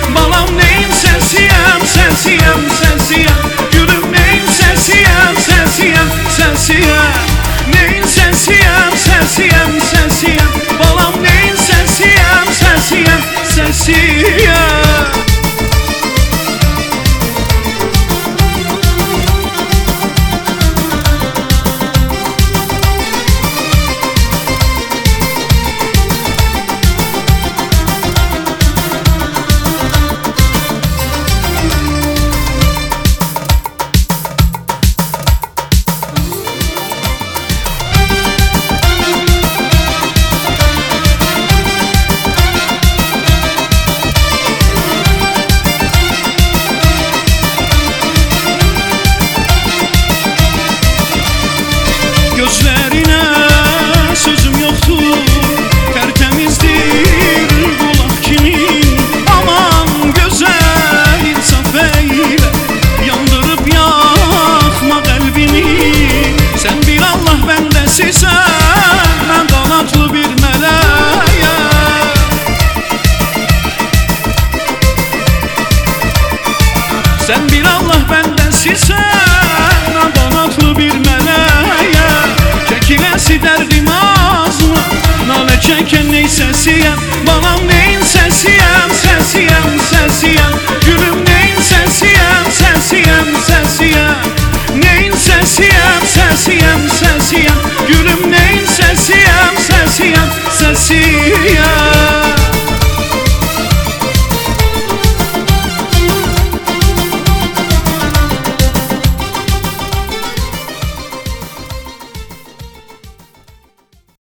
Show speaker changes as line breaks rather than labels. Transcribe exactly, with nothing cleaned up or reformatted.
Balam neyin sensiyem, sensiyem, sensiyem. Gülüm neyin sensiyem, sensiyem, sensiyem. Neyin sensiyem, sensiyem, sensiyem. Balam neyin sensiyem, sensiyem, sensiyem. Gözlerine sözüm yoktur, tertemizdir kulak kimin. Aman güzel insaf eyle, yandırıp yakma kalbini. Sen bir Allah bendesisən, ben kanatlı bir meleğe. Sen bir Allah bendesisən, ben kanatlı bir meleğe. Çekilesi derdim ağzıma, nane çeken ney sensiyem. Balam neyin sensiyem, sensiyem, sensiyem. Gülüm neyin sensiyem, sensiyem, sensiyem. Neyin sensiyem, sensiyem,